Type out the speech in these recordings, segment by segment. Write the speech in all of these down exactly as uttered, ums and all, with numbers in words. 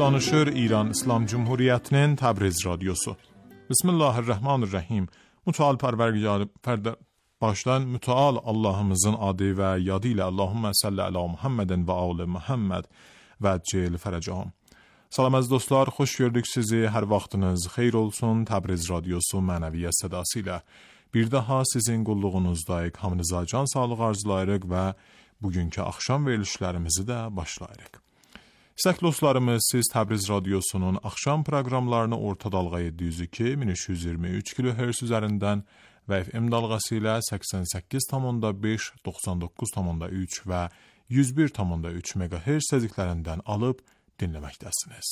danışır İran İslam Cumhuriyeti'nin Təbriz Radyosu. Bismillahirrahmanirrahim. Müteal Pərverdigar başdan müteal Allah'ımızın adı ve yadı ile Allahümme salli ala Muhammedin ve ağlı Muhammed ve cel ferəcəhəm. Salam əziz dostlar, xoş gördük sizi. Hər vaxtınız xeyir olsun. Təbriz Radyosu mənəviyyat sədası ilə bir daha sizin qulluğunuzdayıq. Hamınıza can sağlığı arzulayırıq və bugünkü axşam verilişlərimizi də başlayırıq. İstəkli dostlarımız, siz Təbriz Radyosunun axşam proqramlarını orta dalğa yeddi yüz iki min üç yüz iyirmi üç kilohertz üzərindən və F M dalğası ilə səksən səkkiz tam beş, doxsan doqquz tam üç və yüz bir tam üç megahertz tezliklərindən alıb dinləməkdəsiniz.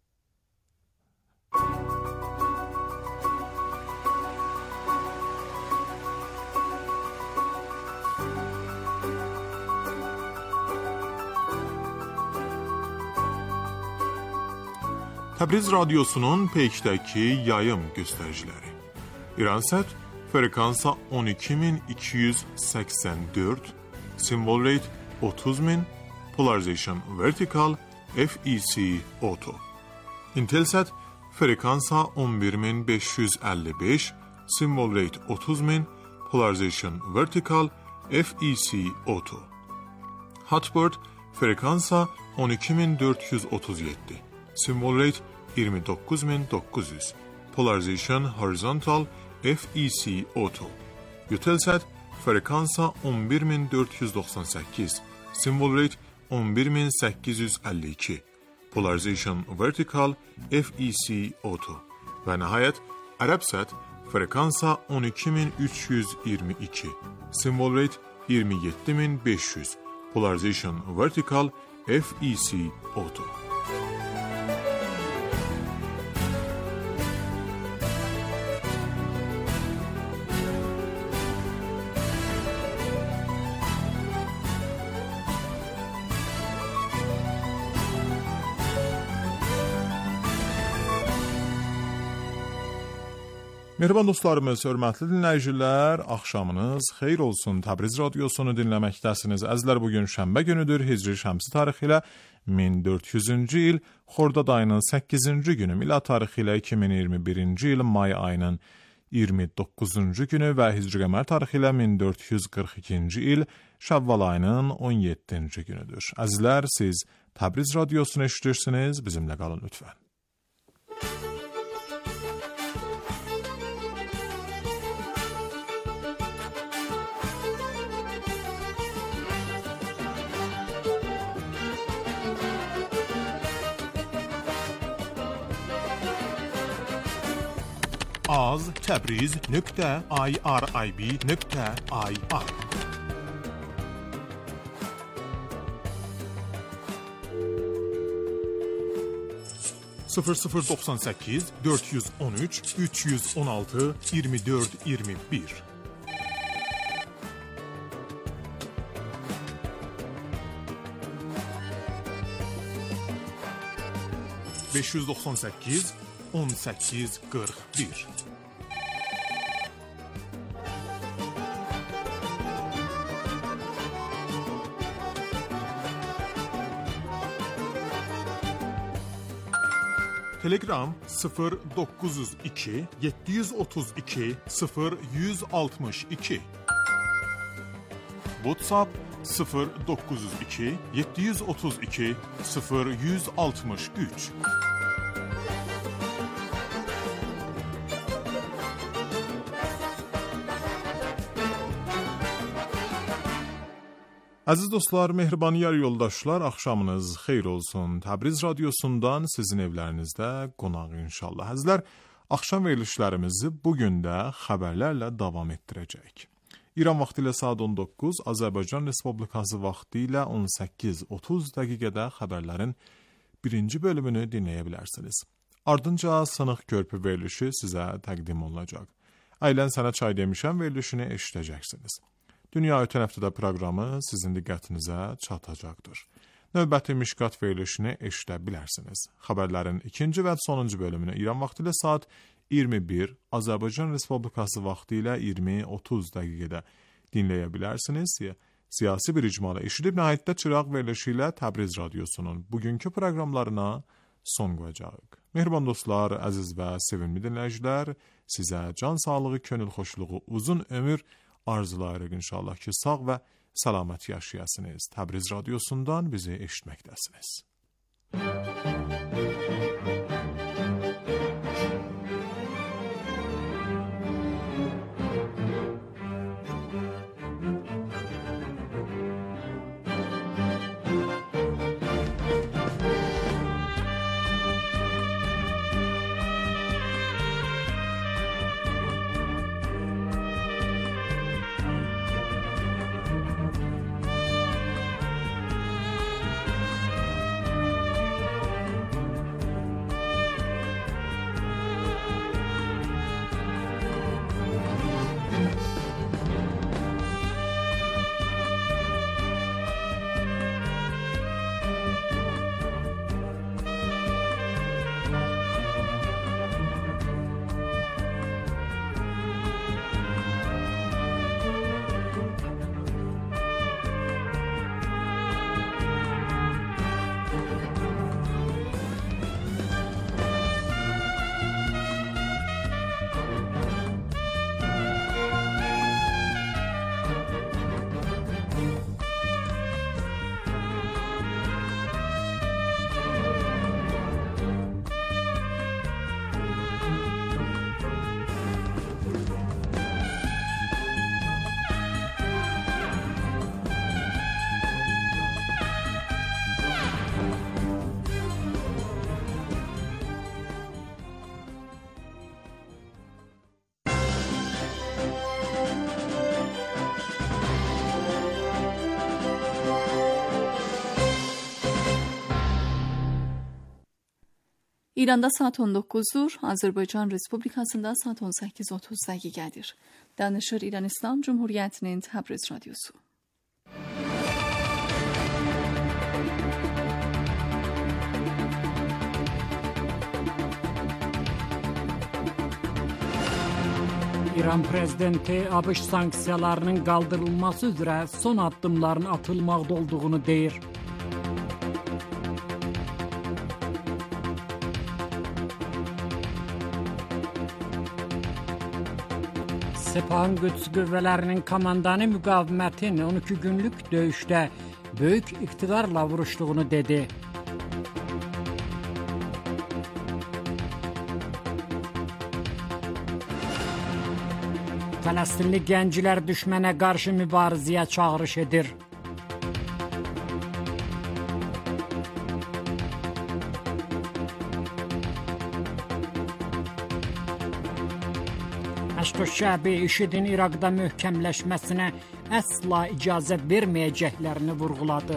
Təbriz Radyosunun peykdəki yayım göstəriciləri. İransat frekansa on iki min iki yüz səksən dörd, symbol rate otuz min, polarization vertical, F E C auto. Intelsat frekansa on bir min beş yüz əlli beş, symbol rate otuz min, polarization vertical, F E C auto. Hotbird frekansa on iki min dörd yüz otuz yeddi, symbol rate iyirmi doqquz min doqquz yüz, polarization horizontal, F E C auto. Eutelsat frekansa on bir min dörd yüz doxsan səkkiz, symbol rate on bir min səkkiz yüz əlli iki, polarization vertical, F E C auto. Və nəhayət Arabsat frekansa on iki min üç yüz iyirmi iki, symbol rate iyirmi yeddi min beş yüz, polarization vertical, F E C auto. Mehriban dostlarımız, hörmətli dinləyicilər, axşamınız xeyir olsun. Təbriz Radyosunu dinləməkdəsiniz. Əzizlər, bugün şənbə günüdür. Hicri şəmsi tarixi ilə min dörd yüzüncü il, Xordad ayının səkkizinci günü, milad tarixi ilə iki min iyirmi birinci il, may ayının iyirmi doqquzuncu günü və Hicri qəmər tarixi ilə min dörd yüz qırx ikinci il, Şəvval ayının on yeddinci günüdür. Əzizlər, siz Təbriz Radyosunu eşidirsiniz. Bizimlə qalın lütfən. az təbriz nöqtə irib nöqtə ir sıfır sıfır doxsan səkkiz dörd yüz on üç üç yüz on altı iyirmi dörd iyirmi bir beş yüz doxsan səkkiz on səkkiz qırx bir Telegram sıfır doqquz yüz iki yeddi yüz otuz iki sıfır yüz altmış iki WhatsApp sıfır doqquz yüz iki yeddi yüz otuz iki sıfır yüz altmış üç Aziz dostlar, mehriban yar yoldaşlar, axşamınız xeyir olsun. Təbriz Radyosundan sizin evlərinizdə qonaq inşallah. Əzizlər, axşam verilişlərimizi bugün də xəbərlərlə davam etdirəcəyik. İran vaxtı ilə saat on doqquz, Azərbaycan Respublikası vaxtı ilə on səkkiz otuz dəqiqədə xəbərlərin birinci bölümünü dinləyə bilərsiniz. Ardınca Sınıq Körpü verilişi sizə təqdim olunacaq. Aylən Sənə Çay demişəm verilişini eşidəcəksiniz. Dünya ötən həftədə proqramı sizin diqqətinizə çatacaqdır. Növbəti Mişqat verilişini eşidə bilərsiniz. Xəbərlərin ikinci və sonuncu bölümünü İran vaxtı ilə saat iyirmi bir, Azərbaycan Respublikası vaxtı ilə iyirmi otuz dəqiqədə dinləyə bilərsiniz. Siyasi bir icmalı eşidib nəhayətdə Çıraq verilişi ilə Təbriz Radyosunun bugünkü proqramlarına son qoyacağıq. Mehriban dostlar, əziz və sevimli dinləyicilər, sizə can sağlığı, könül xoşluğu, uzun ömür arzulayırıq inşallah ki, sağ və salamat yaşayasınız. Təbriz radiosundan bizi eşitməkdəsiniz. İranda saat on dokuzdur, Azərbaycan Respublikasında saat on səkkiz otuz dəqiqədir. Danışır İran İslam Cumhuriyyətinin Təbriz Radyosu. İran prezidenti ABŞ sanksiyalarının qaldırılması üzrə son addımların atılmaqda olduğunu deyir. Sepahın Qüds qüvvələrinin komandanı müqavimətin on iki günlük döyüşdə böyük iqtidarla vuruşduğunu dedi. Fələstinli gənclər düşmənə qarşı mübarizəyə çağırış edir. Həşd şəbi IŞİDin İraqda möhkəmləşməsinə əsla icazə verməyəcəklərini vurğuladı.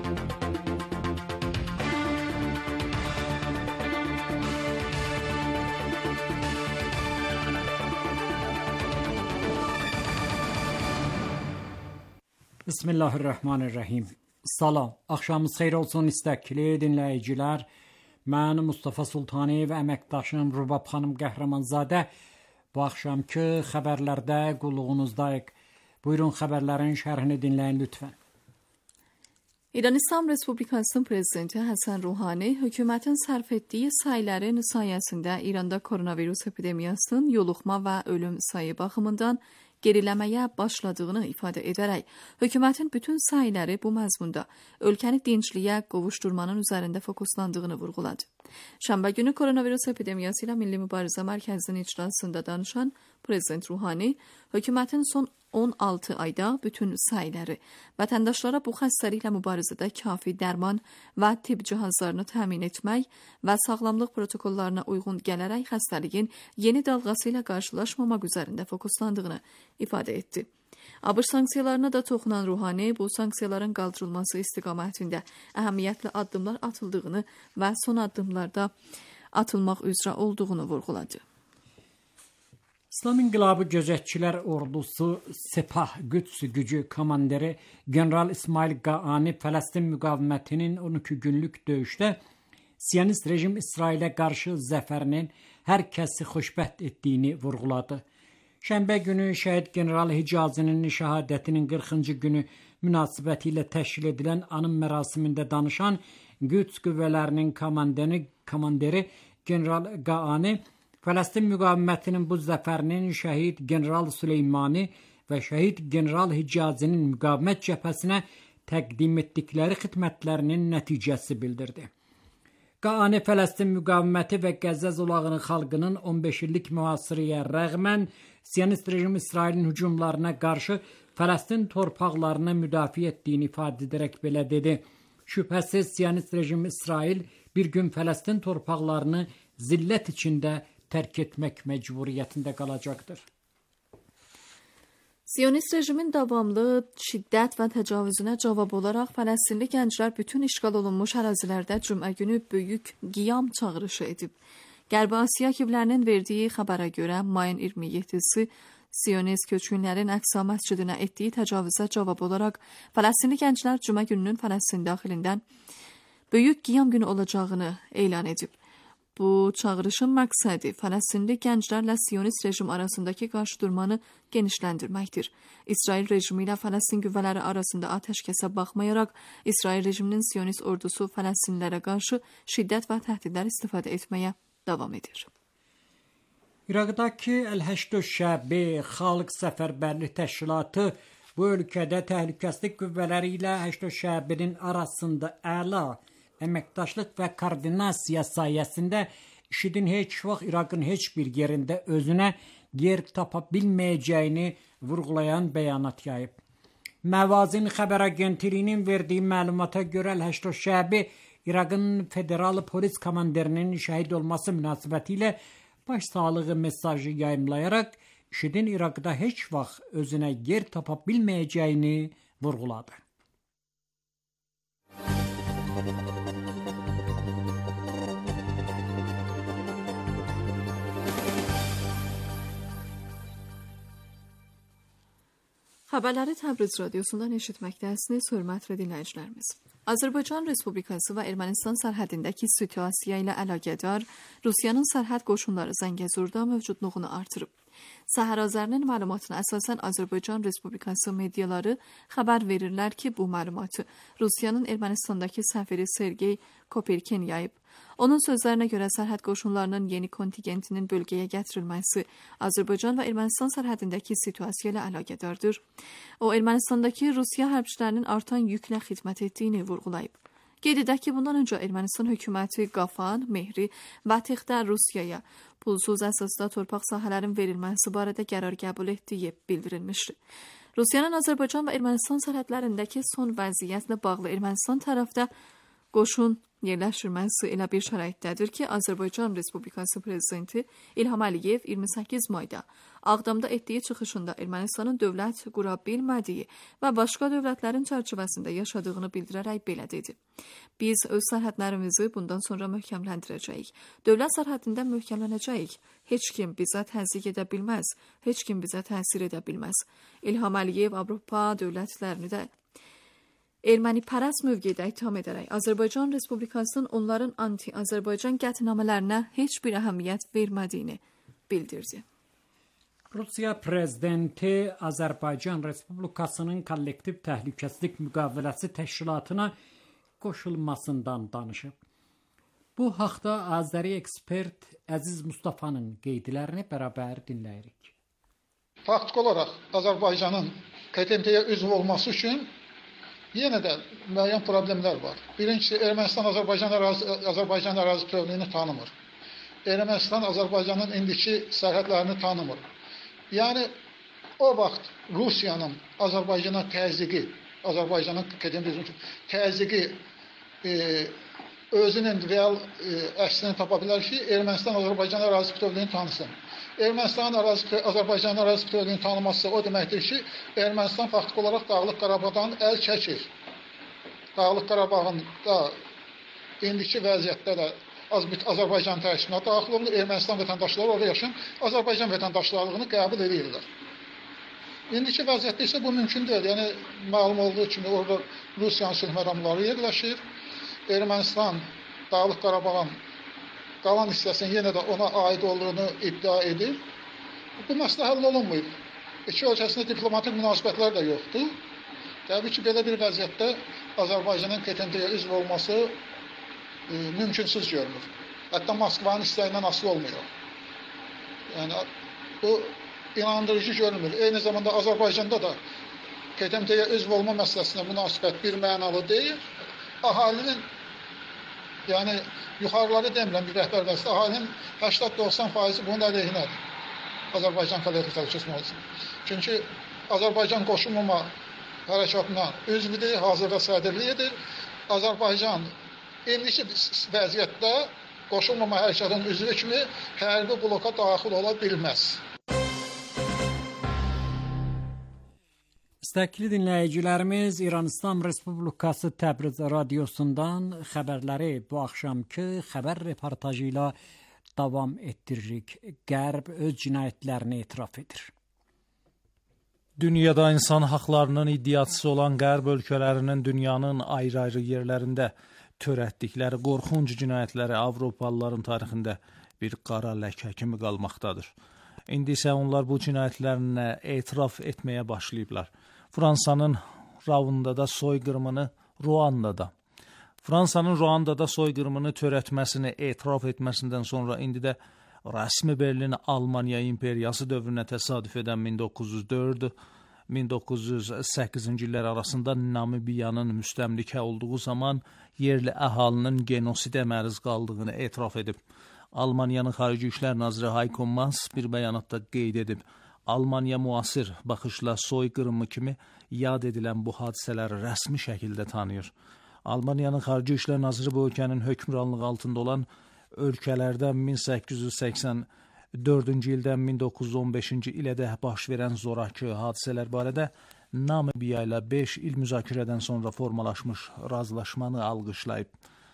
Bismillahirrahmanirrahim. Salam, axşamınız xeyir olsun istəkli dinləyicilər. Mən Mustafa Sultani və əməkdaşım Rubab xanım Qəhrəmanzadə bu axşamki xəbərlərdə qulluğunuzdayıq. Buyurun xəbərlərin şərhini dinləyin lütfən. İran İslam Respublikasının prezidenti Həsən Ruhani hökumətin sərf etdiyi sayların sayəsində İranda koronavirus epidemiyasının yoluxma və ölüm sayı baxımından geriləməyə başladığını ifadə edərək, hökumətin bütün sayları bu məzmunda ölkəni dincliyə qovuşdurmanın üzərində fokuslandığını vurğuladı. Şənbə günü koronavirus epidemiyası ilə Milli Mübarizə Mərkəzinin iclasında danışan Prezident Ruhani, hökumətin son on altı ayda bütün sayları vətəndaşlara bu xəstəliklə mübarizədə kafi dərman və tibb cihazlarını təmin etmək və sağlamlıq protokollarına uyğun gələrək xəstəliyin yeni dalğası ilə qarşılaşmamaq üzərində fokuslandığını ifadə etdi. ABŞ sanksiyalarına da toxunan Ruhani, bu sanksiyaların qaldırılması istiqamətində əhəmiyyətli addımlar atıldığını və son addımlarda atılmaq üzrə olduğunu vurğuladı. İslam İnqilabı Gözətçilər Ordusu Sepah Qüds gücü komandiri General İsmail Qaani Fələstin müqavimətinin on iki günlük döyüşdə Siyonist rejim İsrailə qarşı zəfərinin hər kəsi xoşbəxt etdiyini vurğuladı. Şənbə günü şəhid General Hicazinin şəhadətinin qırxıncı günü münasibəti ilə təşkil edilən anım mərasimində danışan Qüds qüvvələrinin komandiri komandiri General Qaani Fələstin müqavimətinin bu zəfərinin şəhid General Süleymani və şəhid General Hicazinin müqavimət cəbhəsinə təqdim etdikləri xidmətlərinin nəticəsi bildirdi. Qaani Fələstin müqaviməti və Qəzza zolağının xalqının on beş illik mühasirəyə rəğmən Siyonist rejim İsrailin hücumlarına qarşı Fələstin torpaqlarını müdafiə etdiyini ifadə edərək belə dedi. Şübhəsiz Siyonist rejim İsrail bir gün Fələstin torpaqlarını zillət içində tərk etmək məcburiyyətində qalacaqdır. Siyonist rejimin davamlı şiddət və təcavüzünə cavab olaraq Fələstinli gənclər bütün işğal olunmuş ərazilərdə cümə günü böyük qiyam çağırışı edib. Qərbi Asiya kiblərinin verdiyi xəbərə görə mayın iyirmi yeddisi Siyonist köçkünlərin Əqsa məscidinə etdiyi təcavüzə cavab olaraq Fələstinli gənclər cümə gününün Fələstin daxilindən böyük qiyam günü olacağını elan edib. Bu çağırışın məqsədi Fələstinli gənclərlə Siyonist rejim arasındakı qarşıdurmanı genişləndirməkdir. İsrail rejimi ilə Fələstin qüvvələri arasında atəşkəsə baxmayaraq, İsrail rejiminin Siyonist ordusu Fələstinlilərə qarşı şiddət və təhdidlər istifadə etməyə davam edir. İraqdakı Əl-Həşd Şəbi Xalq Səfərbərlik Təşkilatı bu ölkədə təhlükəsizlik qüvvələri ilə Həşd Şəbinin arasında əla əməkdaşlıq və koordinasiya sayəsində IŞİDin heç vaxt İraqın heç bir yerində özünə yer tapa bilməyəcəyini vurğulayan bəyanat yayıb. Məvazin xəbər agentliyinin verdiyi məlumata görə Əl-Həşd Şəbi İraqın federal polis komandirinin şəhid olması münasibətilə başsağlığı mesajı yayımlayaraq IŞİDin İraqda heç vaxt özünə yer tapa bilməyəcəyini vurğuladı. Xəbərləri Təbriz radiosundan eşitməkdəsiniz, hörmətli dinləyicilərimiz. Azərbaycan Respublikası və Ermənistan sərhədindəki situasiya ilə əlaqədar Rusiyanın sərhəd qoşunları Zəngəzurda mövcudluğunu artırıb. Səhər Azərinin məlumatına əsasən Azərbaycan Respublikası mediaları xəbər verirlər ki, bu məlumatı Rusiyanın Ermənistandakı səfiri Sergey Koperkin yayıb. Onun sözlərinə görə sərhəd qoşunlarının yeni kontingentinin bölgəyə gətirilməsi Azərbaycan və Ermənistan sərhədindəki situasiya ilə əlaqədardır. O, Ermənistandakı Rusiya hərbçilərinin artan yüklə xidmət etdiyini vurğulayıb. Qeyd edək ki, bundan öncə Ermənistan hökuməti Qafan, Mehri və Textə Rusiyaya pulsuz əsasda torpaq sahələrin verilməsi barədə qərar qəbul etdiyi bildirilmişdir. Rusiyanın Azərbaycan və Ermənistan sərhədlərindəki son vəziyyətlə bağlı Ermənistan tərəfdə qoşun yerləşdirməsi elə bir şəraitdədir ki, Azərbaycan Respublikası Prezidenti İlham Əliyev iyirmi səkkiz mayda Ağdamda etdiyi çıxışında Ermənistanın dövlət qura bilmədiyi və başqa dövlətlərin çərçivəsində yaşadığını bildirərək belə dedi. Biz öz sərhədlərimizi bundan sonra möhkəmləndirəcəyik. Dövlət sərhədində möhkəmlənəcəyik. Heç kim bizə təzyiq edə bilməz. Heç kim bizə təsir edə bilməz. İlham Əliyev Avropa dövlətlərini də erməni pərəst mövqedə itham edərək Azərbaycan Respublikasının onların anti-Azərbaycan qətnamələrinə heç bir əhəmiyyət vermədiyini bildirdi. Rusiya prezidenti Azərbaycan Respublikasının kollektiv təhlükəsizlik müqaviləsi təşkilatına qoşulmasından danışıb. Bu haqda Azəri ekspert Əziz Mustafanın qeydlərini bərabər dinləyirik. Faktiki olaraq Azərbaycanın K T M T-yə üzv olması üçün yenə də müəyyən problemlər var. Birincisi, Ermənistan Azərbaycan ərazi, Azərbaycan ərazi bütövlüyünü tanımır. Ermənistan Azərbaycanın indiki sərhədlərini tanımır. Yəni, o vaxt Rusiyanın Azərbaycana təzyiqi, Azərbaycanın K T M T təzyiqi e, özünün real e, əksini tapa bilər ki, Ermənistan Azərbaycan ərazi bütövlüyünü tanısın. Ermənistanın ərazi, Azərbaycanın ərazi bütövlüyünü tanıması o deməkdir ki, Ermənistan faktiki olaraq Dağlıq Qarabağdan əl çəkir. Dağlıq Qarabağın da indiki vəziyyətdə də Azərbaycan tərkibinə daxil olunur. Ermənistan vətəndaşları orada yaşayan Azərbaycan vətəndaşlarlığını qəbul edirlər. İndiki vəziyyətdə isə bu mümkün deyil. Yəni, məlum olduğu kimi orada Rusiyanın sülh məramları yerləşir. Ermənistan Dağlıq Qarabağın qalan hissəsinin yenə də ona aid olduğunu iddia edir. Bu məsələ həll olunmayıb. İki ölkəsində diplomatik münasibətlər də yoxdur. Təbii ki, belə bir vəziyyətdə Azərbaycanın K T M T-yə üzv olması e, mümkünsüz görünür. Hətta Moskvanın istəyindən asılı olmuyor. Yəni bu inandırıcı görünmür. Eyni zamanda Azərbaycanda da K T M T-yə üzv olma məsələsinə münasibət bir mənalı deyil. Əhalinin, yəni yuxarıları demirəm bir rəhbər vəzifəsi, əhalinin səksən doxsan faizi bunun əleyhinədir. Azərbaycan Kollektiv Təhlükəsizlik üçün. Çünki Azərbaycan qoşulmama hərəkatına üzvüdür, hazırda sədrliyidir. Azərbaycan indiki vəziyyətdə qoşulmama hərəkatının üzvü kimi hərbi bloka daxil ola bilməz. İstəkli dinləyicilərimiz, İran İslam Respublikası Təbriz radiosundan xəbərləri bu axşamki xəbər reportajı ilə davam etdiririk. Qərb öz cinayətlərini etiraf edir. Dünyada insan haqlarının iddiaçısı olan Qərb ölkələrinin dünyanın ayrı-ayrı yerlərində törətdikləri qorxunc cinayətləri Avropalıların tarixində bir qara ləkə kimi qalmaqdadır. İndi isə onlar bu cinayətlərinə etiraf etməyə başlayıblar. Fransanın Ravundada soyqırımını Ruandada, Fransanın Ruandada soyqırımını törətməsini etiraf etməsindən sonra indi də rəsmi Berlin Almaniya imperiyası dövrünə təsadüf edən min doqquz yüz dörd min doqquz yüz səkkizinci illər arasında Namibiyanın müstəmlikə olduğu zaman yerli əhalinin genosidə məruz qaldığını etiraf edib. Almaniyanın Xarici İşlər Naziri Heiko Maas bir bəyanatda qeyd edib, Almaniya müasir baxışla soyqırımı kimi yad edilən bu hadisələri rəsmi şəkildə tanıyır. Almaniyanın Xarici İşlər Naziri bu ölkənin hökmranlığı altında olan ölkələrdən min səkkiz yüz səksən dördüncü ildən min doqquz yüz on beşinci ilədək baş verən zorakı hadisələr barədə Namibiya ilə beş il müzakirədən sonra formalaşmış razılaşmanı alqışlayıb.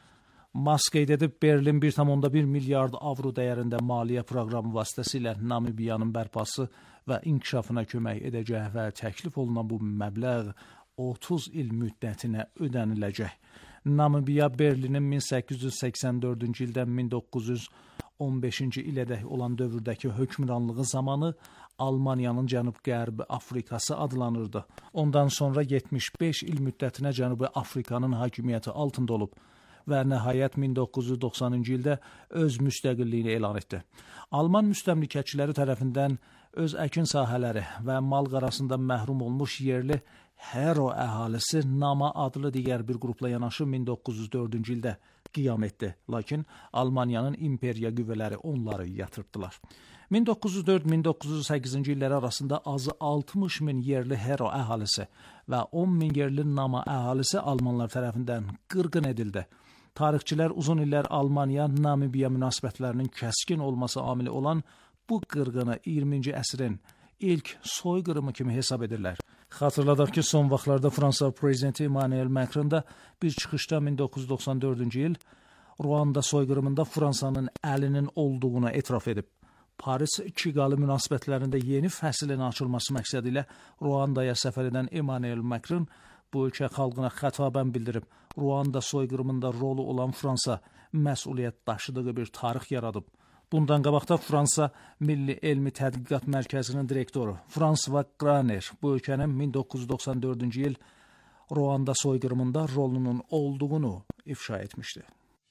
Maas qeyd edib, Berlin bir tam bir milyard avro dəyərində maliyyə proqramı vasitəsilə Namibiyanın bərpası və inkişafına kömək edəcək və təklif olunan bu məbləğ otuz il müddətinə ödəniləcək. Namibiya Berlinin min səkkiz yüz səksən dördüncü ildən min doqquz yüz on beşinci ilədək olan dövrdəki hökmranlığı zamanı Almaniyanın Cənub-Qərbi Afrikası adlanırdı. Ondan sonra yetmiş beş il müddətinə Cənubi Afrikanın hakimiyyəti altında olub və nəhayət min doqquz yüz doxsanıncı ildə öz müstəqilliyini elan etdi. Alman müstəmlikəçiləri tərəfindən öz əkin sahələri və mal qarasında məhrum olmuş yerli Hero əhalisi Nama adlı digər bir qrupla yanaşı min doqquz yüz dördüncü ildə qiyam etdi. Lakin Almaniyanın imperiya qüvvələri onları yatırtdılar. min doqquz yüz dörd min doqquz yüz səkkizinci illəri arasında azı altmış min yerli Hero əhalisi və on min yerli Nama əhalisi Almanlar tərəfindən qırğın edildi. Tarixçilər uzun illər Almaniya-Namibiya münasibətlərinin kəskin olması amili olan bu qırğını iyirminci əsrin ilk soyqırımı kimi hesab edirlər. Xatırladaq ki, son vaxtlarda Fransa prezidenti Emmanuel Macron da bir çıxışda min doqquz yüz doxsan dördüncü il Ruanda soyqırımında Fransanın əlinin olduğunu etiraf edib. Paris-Kigali münasibətlərində yeni fəslin açılması məqsədi ilə Ruandaya səfər edən Emmanuel Macron bu ölkə xalqına xətabən bildirib, Ruanda soyqırımında rolu olan Fransa məsuliyyət daşıdığı bir tarix yaradıb. Bundan qabaqda Fransa Milli Elmi Tədqiqat Mərkəzinin direktoru François Graner bu ölkənin min doqquz yüz doxsan dördüncü il Ruanda soyqırımında rolunun olduğunu ifşa etmişdi.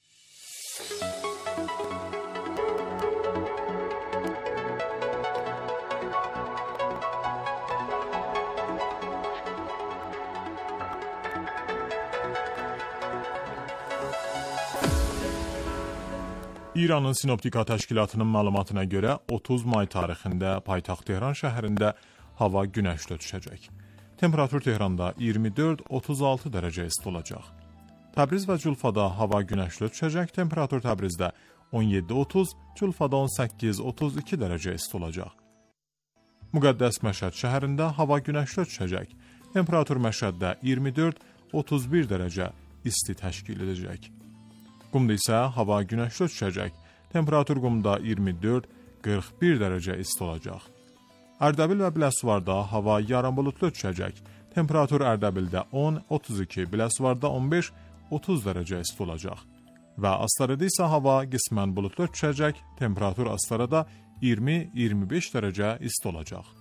İranın Sinoptika Təşkilatının məlumatına görə otuz may tarixində paytaxt Tehran şəhərində hava günəşli düşəcək. Temperatur Tehranda iyirmi dörd otuz altı dərəcə isti olacaq. Təbriz və Culfada hava günəşli düşəcək. Temperatur Təbrizdə on yeddi otuz, Culfada on səkkiz otuz iki dərəcə isti olacaq. Müqəddəs Məşəd şəhərində hava günəşli düşəcək. Temperatur Məşəddə iyirmi dörd otuz bir dərəcə isti təşkil edəcək. Qumda isə hava günəşli düşəcək. Temperatur Qumda iyirmi dörd qırx bir dərəcə isti olacaq. Ərdəbil və Biləsuvarda hava yarım buludlu düşəcək. Temperatur Ərdəbildə on otuz iki, Biləsuvarda on beş otuz dərəcə isti olacaq. Və Astarada isə hava qismən buludlu düşəcək. Temperatur Astarada iyirmi iyirmi beş dərəcə isti olacaq.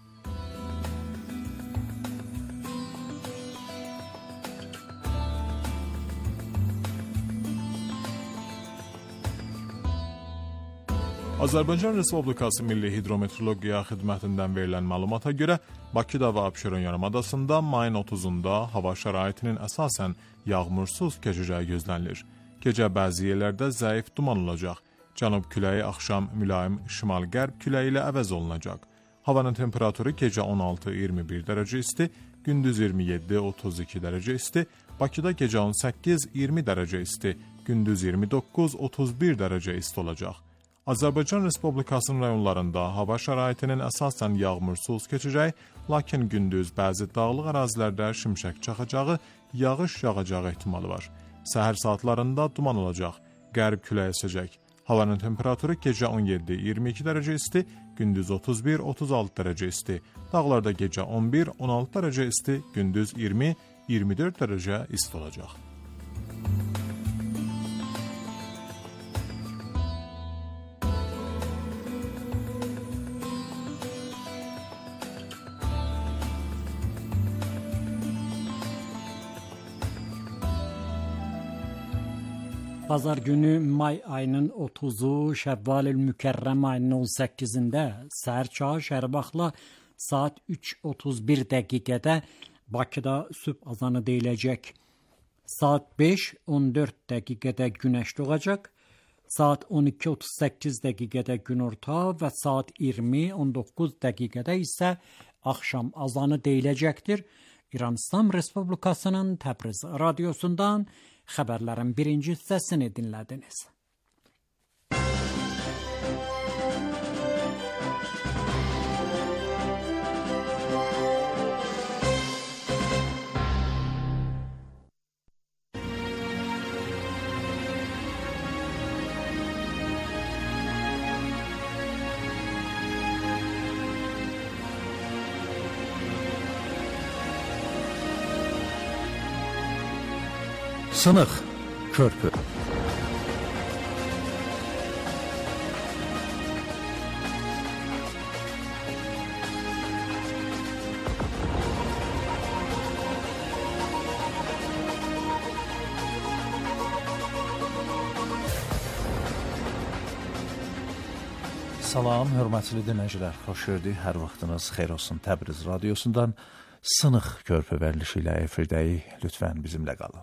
Azərbaycan Respublikası Milli Hidrometeorologiya Xidmətindən verilən məlumata görə Bakıda və Abşeron yarımadasında mayın otuzunda hava şəraitinin əsasən yağmursuz keçəcəyi gözlənilir. Gecə bəzi yerlərdə zəif duman olacaq. Cənub küləyi axşam mülayim şimal-qərb küləyi ilə əvəz olunacaq. Havanın temperaturu gecə on altı iyirmi bir dərəcə isti, gündüz iyirmi yeddi otuz iki dərəcə isti, Bakıda gecə on səkkiz iyirmi dərəcə isti, gündüz iyirmi doqquz otuz bir dərəcə isti olacaq. Azərbaycan Respublikasının rayonlarında hava şəraitinin əsasən yağmursuz keçəcək, lakin gündüz bəzi dağlıq ərazilərdə şimşək çaxacağı, yağış yağacağı ehtimalı var. Səhər saatlarında duman olacaq, qərb küləyi əsəcək. Havanın temperaturu gecə on yeddi iyirmi iki dərəcə isti, gündüz otuz bir otuz altı dərəcə isti. Dağlarda gecə on bir on altı dərəcə isti, gündüz iyirmi iyirmi dörd dərəcə isti olacaq. Pazar günü may ayının otuzu, Şəvval-ül Mükərrəm ayının on səkkizində səhər çağı şərq saat üç otuz bir dəqiqədə Bakıda sübh azanı deyiləcək. Saat beş on dörd dəqiqədə günəş doğacaq. Saat on iki otuz səkkiz dəqiqədə günorta və saat iyirmi on doqquz dəqiqədə isə axşam azanı deyiləcəkdir. İran İslam Respublikasının Təbriz radiosundan xəbərlərin birinci hissəsini dinlədiniz. Sınıq körpü. Salam, hörmətli dinləyicilər, xoş gördük. Hər vaxtınız xeyir olsun. Təbriz radiosundan Sınıq körpü verilişi ilə efirdəyik. Lütfən bizimlə qalın.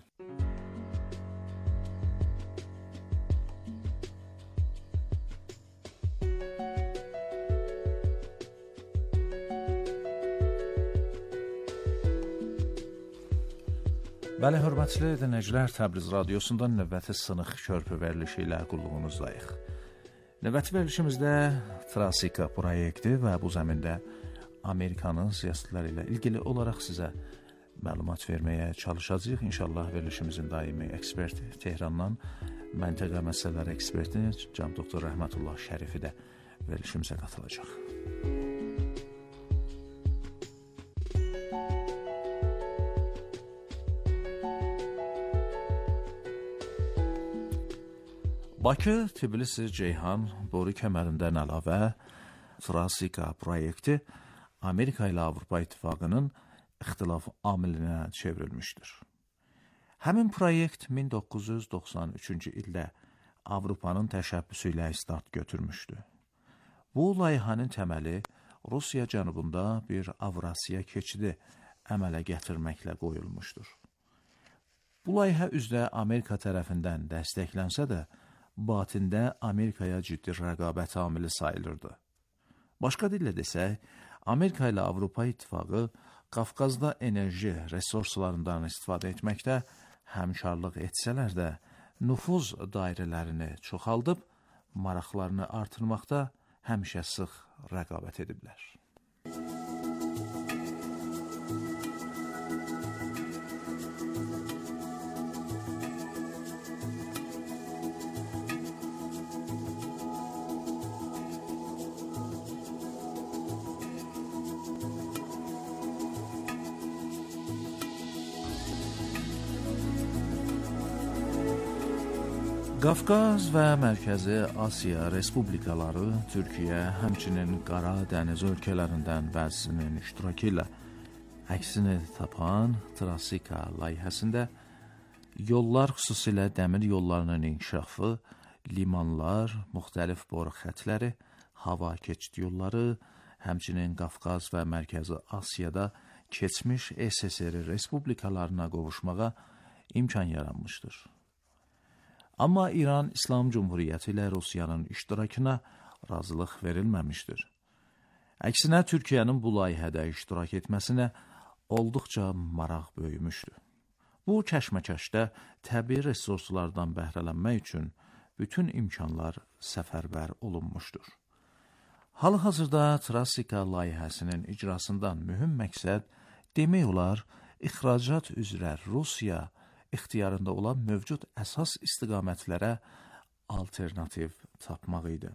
Bəli, hörmətli dinləyicilər, Təbriz radiosundan növbəti Sınıq körpü verilişi ilə qulluğunuzdayıq. Növbəti verilişimizdə Trasika proyekti və bu zəmində Amerikanın siyasətləri ilə ilgili olaraq sizə məlumat verməyə çalışacağıq. İnşallah verilişimizin daimi eksperti Tehrandan məntəqə məsələləri eksperti Cənab doktor Rəhmətullah Şərifi də verilişimizə qatılacaq. Bakı, Tbilisi, Ceyhan, boru kəmərindən əlavə Trasika proyekti Amerika ilə Avropa İttifaqının ixtilaf amilinə çevrilmişdir. Həmin proyekt min doqquz yüz doxsan üçüncü ildə Avropanın təşəbbüsü ilə start götürmüşdü. Bu layihənin təməli Rusiya cənubunda bir Avrasiya keçidi əmələ gətirməklə qoyulmuşdur. Bu layihə üzrə Amerika tərəfindən dəstəklənsə də, batində Amerikaya ciddi rəqabət amili sayılırdı. Başqa dillə desək, Amerika ilə Avropa İttifaqı Qafqazda enerji resurslarından istifadə etməkdə həmkarlıq etsələr də, nüfuz dairələrini çoxaldıb, maraqlarını artırmaqda həmişə sıx rəqabət ediblər. Qafqaz və Mərkəzi Asiya Respublikaları Türkiyə, həmçinin Qara Dəniz ölkələrindən bəzisinin iştirakı ilə əksini tapan Trasika layihəsində yollar, xüsusilə dəmir yollarının inkişafı, limanlar, müxtəlif boru xətləri, hava keçid yolları, həmçinin Qafqaz və Mərkəzi Asiyada keçmiş S S R respublikalarına qovuşmağa imkan yaranmışdır. Amma İran İslam Cumhuriyyəti ilə Rusiyanın iştirakına razılıq verilməmişdir. Əksinə, Türkiyənin bu layihədə iştirak etməsinə olduqca maraq böyümüşdür. Bu kəşməkəşdə təbii resurslardan bəhrələnmək üçün bütün imkanlar səfərbər olunmuşdur. Hal-hazırda Trasika layihəsinin icrasından mühüm məqsəd demək olar, ixracat üzrə Rusiya ixtiyarında olan mövcud əsas istiqamətlərə alternativ tapmaq idi.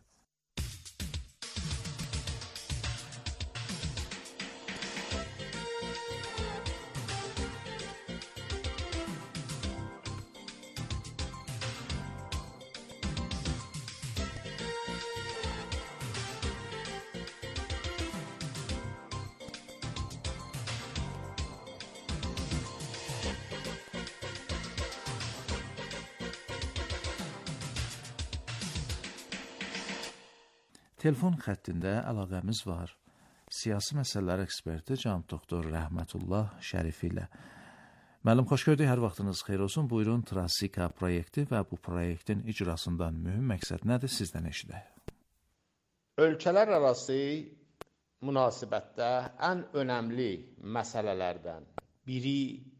Telefon xəttində əlaqəmiz var. Siyasi məsələlər eksperti cənab doktor Rəhmətullah Şərifi ilə. Müəllim, xoş gördük, hər vaxtınız xeyir olsun. Buyurun, Trasika proyekti və bu proyektin icrasından mühüm məqsəd nədir, sizdən eşidək? Ölkələr arası münasibətdə ən önəmli məsələlərdən biri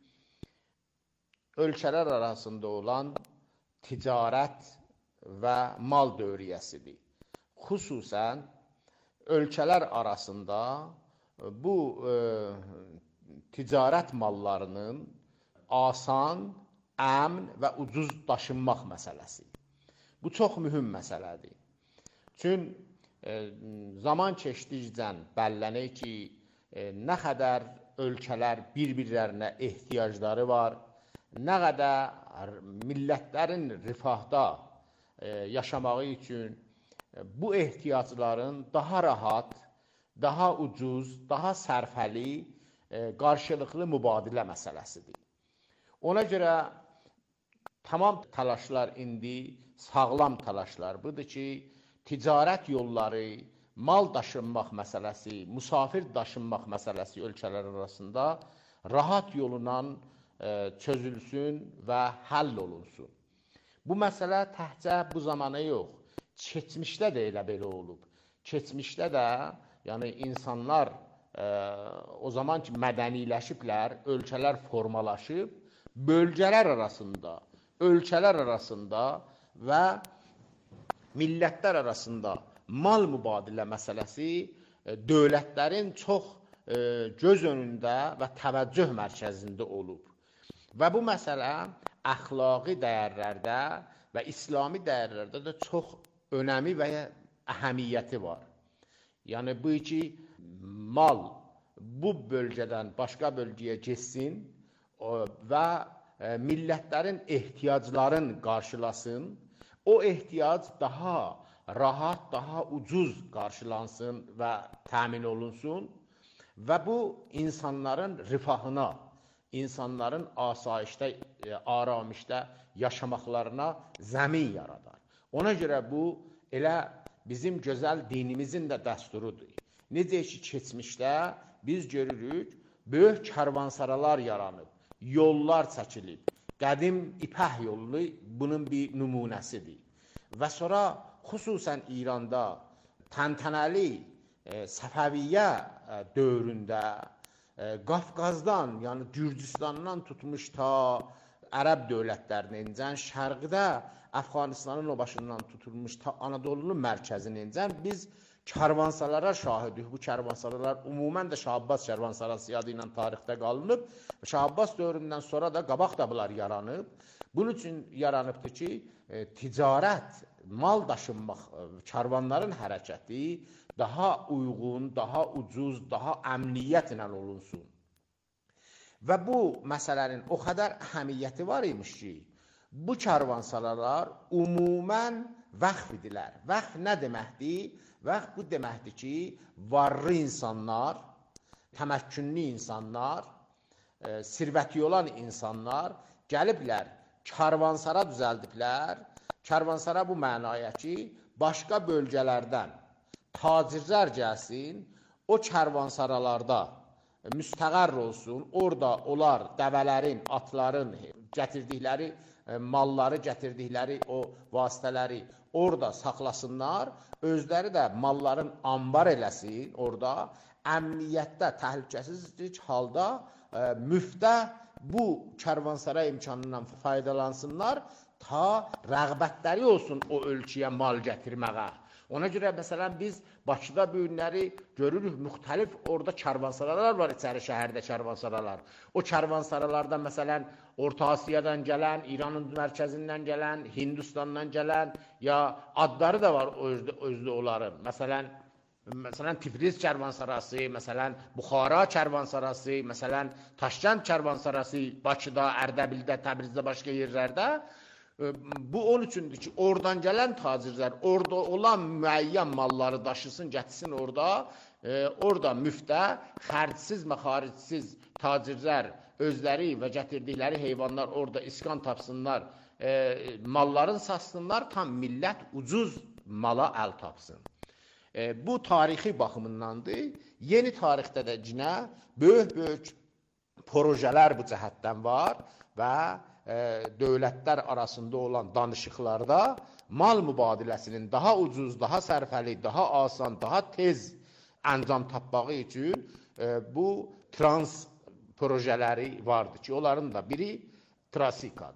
ölkələr arasında olan ticarət və mal dövriyyəsidir. Xüsusən ölkələr arasında bu e, ticarət mallarının asan, əmin və ucuz daşınmaq məsələsi. Bu çox mühüm məsələdir. Çün e, zaman keçdikcə bəllənir ki, e, nə qədər ölkələr bir-birlərinə ehtiyacları var, nə qədər millətlərin rifahda e, yaşamağı üçün bu ehtiyacların daha rahat, daha ucuz, daha sərfəli, e, qarşılıqlı mübadilə məsələsidir. Ona görə tamam təlaşlar indi sağlam təlaşlar budur ki, ticarət yolları, mal daşınmaq məsələsi, musafir daşınmaq məsələsi ölkələr arasında rahat yolundan e, çözülsün və həll olunsun. Bu məsələ təhcə bu zamana yox, keçmişdə də elə belə olub. Keçmişdə də, yəni insanlar e, o zaman ki mədəniləşiblər, ölkələr formalaşıb, bölgələr arasında, ölkələr arasında və millətlər arasında mal mübadilə məsələsi e, dövlətlərin çox e, göz önündə və təvəccüh mərkəzində olub. Və bu məsələ əxlaqi dəyərlərdə və İslami dəyərlərdə də çox önəmi və əhəmiyyəti var. Yəni bu ki, mal bu bölgədən başqa bölgəyə keçsin və millətlərin ehtiyaclarını qarşılasın, o ehtiyac daha rahat, daha ucuz qarşılansın və təmin olunsun və bu insanların rifahına, insanların asayişdə, aramişdə yaşamaqlarına zəmin yaradar. Ona görə bu elə bizim gözəl dinimizin də dəsturudur. Necə ki, keçmişdə biz görürük, böyük karvansaralar yaranıb, yollar çəkilib. Qədim İpək yolu bunun bir nümunəsidir. Və sonra xüsusən İranda təntənəli e, Səfəviyyə e, dövründə e, Qafqazdan, yəni Gürcüstandan tutmuş ta Ərəb dövlətlərindən, şərqdə Əfqanistanın o başından tutulmuş ta Anadolu'nun mərkəzinindən biz karvansalara şahidik. Bu karvansaralar umumən də Şah Abbas karvansarası adı ilə tarixdə qalınıb. Şah Abbas dövründən sonra da qabaq da bunlar yaranıb. Bunun üçün yaranıbdır ki, e, ticarət, mal daşınmaq, e, karvanların hərəkəti daha uyğun, daha ucuz, daha əmniyyətlə olunsun. Və bu məsələnin o qədər əhəmiyyəti var imiş ki, bu karvansaralar umumən vəqf idilər. Vəqf nə deməkdir? Vəqf bu deməkdir ki, varlı insanlar, təməkkünlü insanlar, e, sirvəti olan insanlar gəliblər, karvansara düzəldiblər Kərvansara bu mənaya ki, başqa bölgələrdən tacirlər gəlsin, o kərvansaralarda müstəqər olsun, orada onlar dəvələrin, atların gətirdikləri malları, gətirdikləri o vasitələri orada saxlasınlar, özləri də malların ambar eləsin, orada əmniyyətdə, təhlükəsizlik halda müftə bu kərvansara imkanından faydalansınlar, ta rəğbətləri olsun o ölkəyə mal gətirməyə. Ona görə məsələn biz Bakıda bu günləri görürük, müxtəlif orada kərvansaralar var, içəri şəhərdə kərvansaralar. O kərvansaralardan məsələn Orta Asiyadan gələn, İranın mərkəzindən gələn, Hindistandan gələn, ya adları da var özdə, özdə onların. Məsələn, məsələn Tiflis kərvansarası, məsələn Buxara kərvansarası, məsələn Taşkənd kərvansarası, Bakıda, Ərdəbildə, Təbrizdə, başqa yerlərdə. Bu onun üçündür ki, oradan gələn tacirlər, orada olan müəyyən malları daşısın, gətirsin orada, e, orada müftə, xərcsiz, məxaricsiz tacirlər özləri və gətirdikləri heyvanlar orada iskan tapsınlar, e, malların satsınlar, tam millət ucuz mala əl tapsın. E, bu tarixi baxımındandır. Yeni tarixdə də cinə böyük-böyük projelər bu cəhətdən var və E, dövlətlər arasında olan danışıqlarda mal mübadiləsinin daha ucuz, daha sərfəli, daha asan, daha tez əncam tapmağı üçün e, bu trans projeləri vardır ki, onların da biri Trasikadır.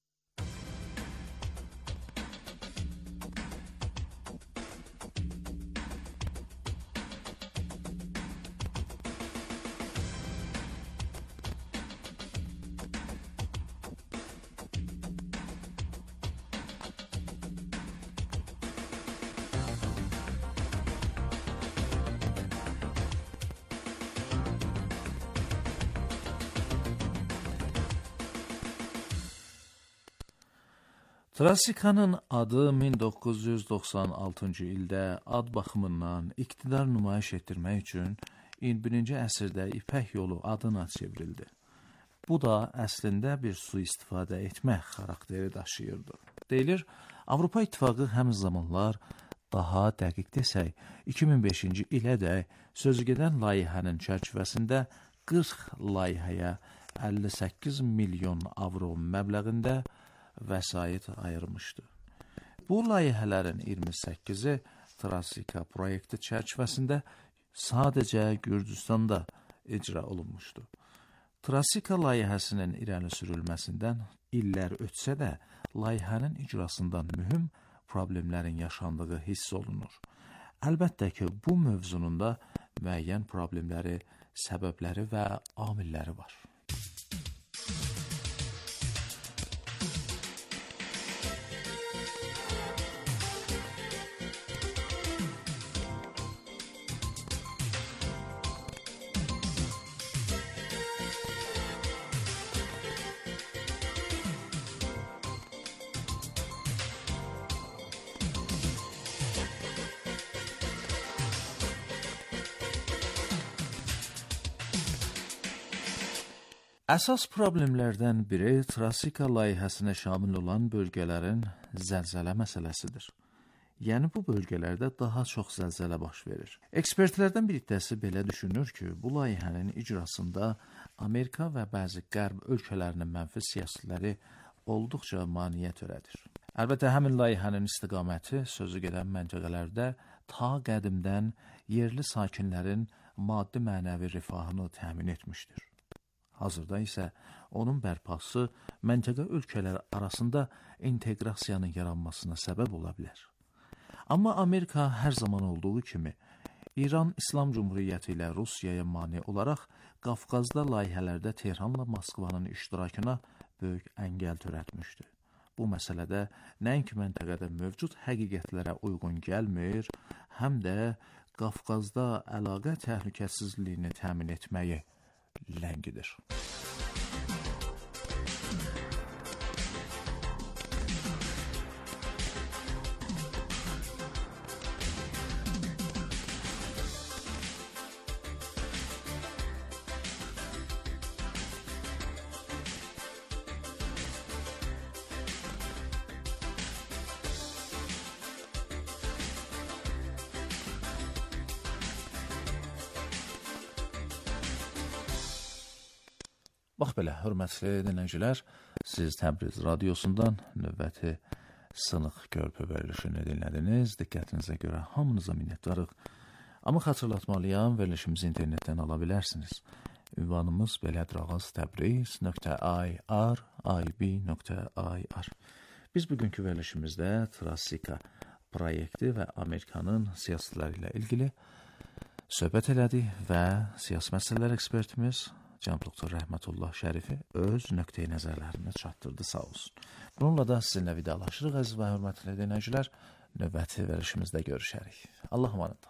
Trasikanın adı min doqquz yüz doxsan altıncı ildə ad baxımından iqtidar nümayiş etdirmək üçün iyirmi birinci əsrdə İpək yolu adına çevrildi. Bu da əslində bir sui-istifadə etmək xarakteri daşıyırdı. Deyilir, Avropa İttifaqı həmin zamanlar daha dəqiq desək, iki min beşinci ilədək sözügedən layihənin çərçivəsində qırx layihəyə əlli səkkiz milyon avro məbləğində vəsait ayırmışdı. Bu layihələrin iyirmi səkkizi Trasika proyekti çərçivəsində sadəcə Gürcüstanda icra olunmuşdu. Trasika layihəsinin irəli sürülməsindən illər ötsə də, layihənin icrasından mühüm problemlərin yaşandığı hiss olunur. Əlbəttə ki, bu mövzunun da müəyyən problemləri, səbəbləri və amilləri var. Əsas problemlərdən biri Trasika layihəsinə şamil olan bölgələrin zəlzələ məsələsidir. Yəni bu bölgələrdə daha çox zəlzələ baş verir. Ekspertlərdən bir hissəsi belə düşünür ki, bu layihənin icrasında Amerika və bəzi qərb ölkələrinin mənfi siyasətləri olduqca maneə törədir. Əlbəttə, həmin layihənin istiqaməti sözü gedən məntəqələrdə ta qədimdən yerli sakinlərin maddi-mənəvi rifahını təmin etmişdir. Hazırda isə onun bərpası məntəqə ölkələr arasında inteqrasiyanın yaranmasına səbəb ola bilər. Amma Amerika hər zaman olduğu kimi İran İslam Cumhuriyyəti ilə Rusiyaya mane olaraq Qafqazda layihələrdə Tehranla Moskvanın iştirakına böyük əngəl törətmişdi. Bu məsələdə nəinki məntəqədə mövcud həqiqətlərə uyğun gəlmir, həm də Qafqazda əlaqə təhlükəsizliyini təmin etməyi ləngidir. Bax belə, hörmətli dinləyicilər, siz Təbriz radiosundan növbəti sınıq körpü verilişini dinlədiniz. Diqqətinizə görə hamınıza minnətdarıq. Amma xatırlatmalıyam, verilişimizi internetdən ala bilərsiniz. Ünvanımız belədir: ağaz təbriz nöqtə i r i b nöqtə i r. Biz bugünkü verilişimizdə Trasika proyekti və Amerikanın siyasətləri ilə ilgili söhbət elədik və siyasi məsələlər ekspertimiz cənab doktor Rəhmətullah Şərifi öz nöqteyi nəzərlərini çatdırdı, sağ olsun. Bununla da sizinlə vidalaşırıq əziz və hörmətli dinləyicilər. Növbəti verilişimizdə görüşərik. Allah əmanət.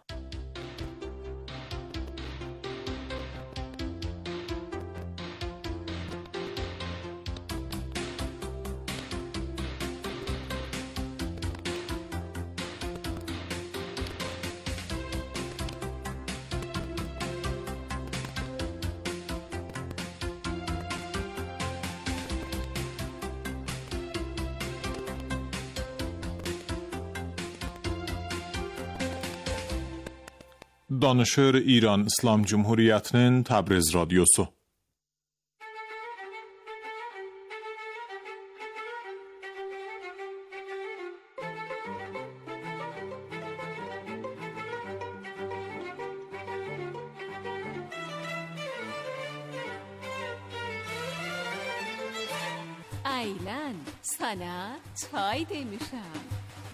Danışır İran İslam Cumhuriyetinin Təbriz Radyosu. Aylan, sana çay demişəm.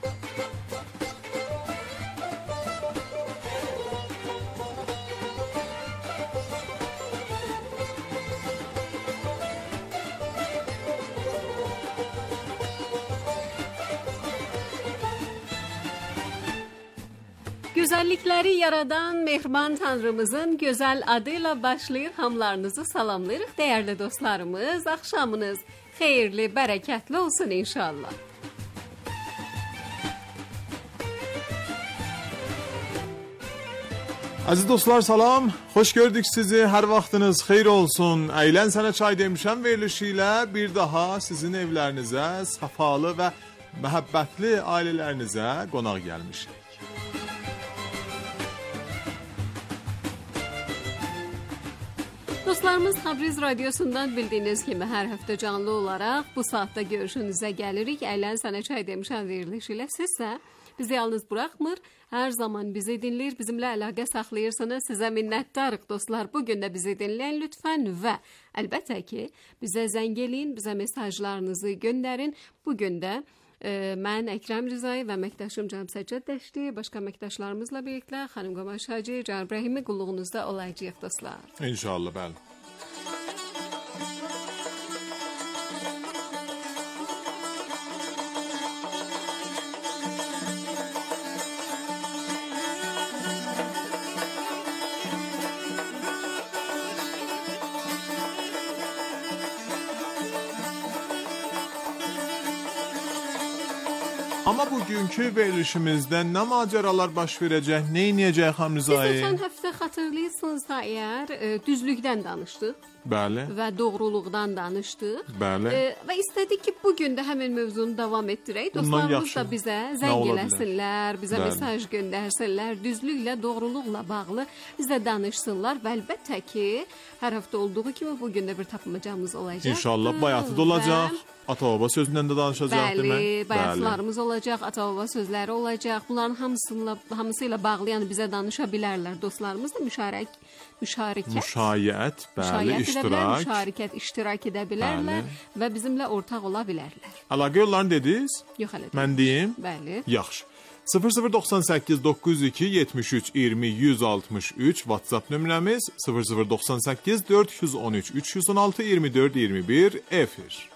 Güzellikleri yaradan mehriban Tanrımızın güzel adıyla başlayır hamlarınızı salamlayırıq. Değerli dostlarımız, akşamınız xeyirli, bərəkətli olsun inşallah. Aziz dostlar salam, hoş gördük sizi, her vaxtınız xeyir olsun. Əylən sənə çay demişəm verilişi ilə bir daha sizin evlərinizə, safalı və məhəbbətli ailələrinizə qonaq gəlmişik. Dostlarımız, Təbriz Radyosundan bildiyiniz kimi hər həftə canlı olaraq bu saatda görüşünüzə gəlirik. Əylən sənə çay demişəm verilişi ilə. Sizsə bizi yalnız buraxmır, hər zaman bizi dinləyir, bizimlə əlaqə saxlayırsınız. Sizə minnətdarıq dostlar. Bugün də bizi dinləyin lütfən və əlbəttə ki, bizə zəng eləyin, bizə mesajlarınızı göndərin. Bugün də e, mən Əkrəm Rizai və əməkdaşım Cənab Səccad Dəşti, başqa əməkdaşlarımızla birlikdə xanım Qamaş Hacı, Cənab İbrahimi qulluğunuzda olacağıq dostlar. İnşallah, bəli. Ama bugünkü verilişimizdə nə macəralar baş verəcək, nə edəcək xanım Rizai? Biz geçen həftə xatırlayırsınızsa əgər e, düzlükdən danışdıq. Bəli. Və doğruluqdan danışdıq. Bəli. E, və istədik ki, bugün də həmin mövzunu davam etdirək. Dostlarımız da bizə zəng eləsinlər, bizə Bəli. mesaj göndərsinlər, düzlüklə, doğruluqla bağlı bizə danışsınlar və əlbəttə ki, hər həftə olduğu kimi bugün də bir tapmacamız olacaq. İnşallah bayatı da olacaq. Və... Ata-baba sözündən də danışacaq Bəli, demək. Bəli, bayatlarımız olacaq, ata-baba sözləri olacaq. Bunların hamısıyla, hamısıyla bağlı yəni bizə danışa bilərlər. Dostlarımız da müşarək, müşarikət, müşayiət, bəli, iştirak, bilər, müşarikət, iştirak edə bilərlər bəli. Və bizimlə ortaq ola bilərlər. Əlaqə yollarını dediniz? Yox, hələ. Mən deyim? Bəli. Yaxşı. sıfır sıfır doxsan səkkiz doqquz iki yetmiş üç iyirmi yüz altmış üç WhatsApp nömrəmiz sıfır sıfır doxsan səkkiz dörd yüz on üç üç yüz on altı iyirmi dörd iyirmi bir efir.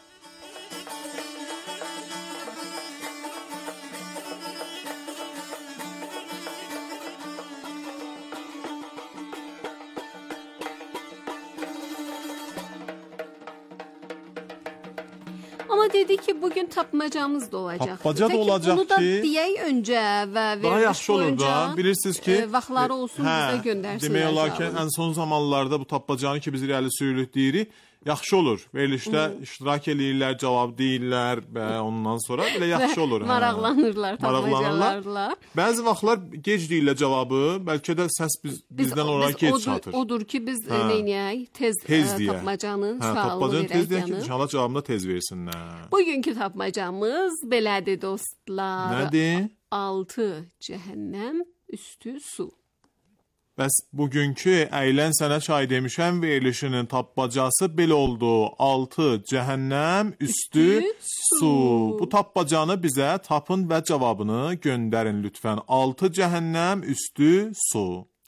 Ama dedi ki bugün tapmacamız da olacaq. Tapmaca da olacaq bunu ki. da deyək öncə və daha yaxşı olur da. Bilirsiniz ki. E, vaxtları olsun hə, bizə göndərsinlər. Demək olar ki, ən son zamanlarda bu tapmacanı ki biz irəli sürülük deyirik. yaxşı olur. Verilişdə iştirak eləyirlər, cavab deyirlər və ondan sonra belə yaxşı olur. Maraqlanırlar, tapmacalarla. Bəzi vaxtlar gec deyirlər cavabı, bəlkə də səs biz, bizdən biz, oraya gec çatır. Odur ki, biz neynəyək? Tez, tez ə, tapmacanın hə, sualını verək. Tez deyək ki, inşallah cavabını da tez versinlər. Bugünkü tapmacamız belədir dostlar. Nədir? Altı cəhənnəm, üstü su. Bəs bugünkü əylən sənə çay demişəm verilişinin tapmacası belə oldu. Altı cəhənnəm, üstü, üstü su. su. Bu tapmacanı bizə tapın və cavabını göndərin lütfən. Altı cəhənnəm, üstü, su.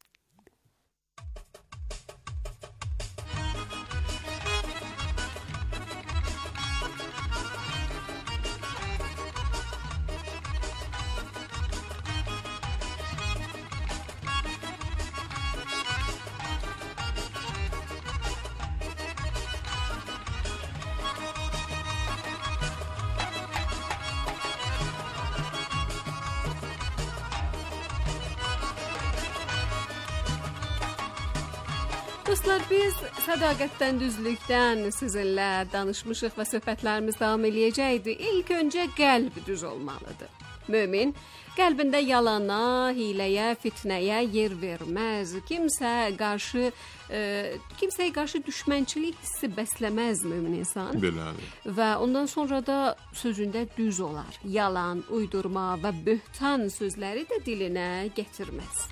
Dostlar, biz sədaqətdən, düzlükdən sizinlə danışmışıq və söhbətlərimiz davam eləyəcəkdir. İlk öncə qəlb düz olmalıdır. Mömin qəlbində yalana, hiləyə, fitnəyə yer verməz. Kimsə qarşı e, kimsəyə qarşı düşmənçilik hissi bəsləməz mömin insan. Belədir. Və ondan sonra da sözündə düz olar. Yalan, uydurma və böhtan sözləri də dilinə gətirməz.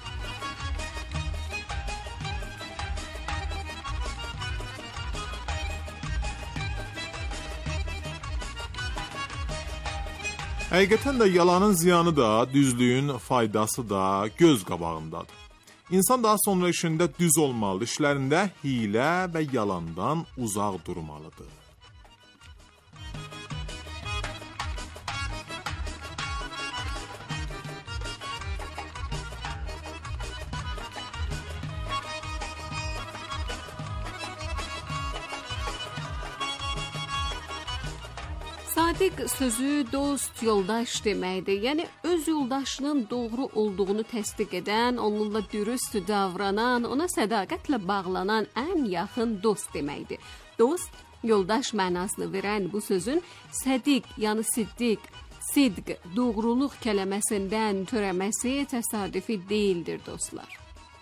Həqiqətən də yalanın ziyanı da, düzlüyün faydası da göz qabağındadır. İnsan daha sonra işində düz olmalı, işlərində hilə və yalandan uzaq durmalıdır. Sadiq sözü dost, yoldaş deməkdir. Yəni öz yoldaşının doğru olduğunu təsdiq edən, onunla dürüst davranan, ona sədaqətlə bağlanan ən yaxın dost deməkdir. Dost, yoldaş mənasını verən bu sözün sədiq, yəni siddiq, sidq, doğruluq kəlməsindən törəməsi təsadüfi deyildir dostlar.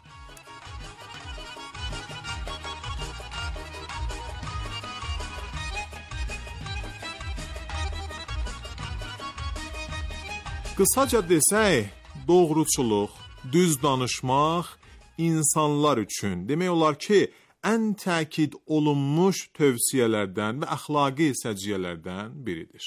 Qısaca desək, doğruçuluq, düz danışmaq insanlar üçün demək olar ki, ən təkid olunmuş tövsiyələrdən və əxlaqi səciyyələrdən biridir.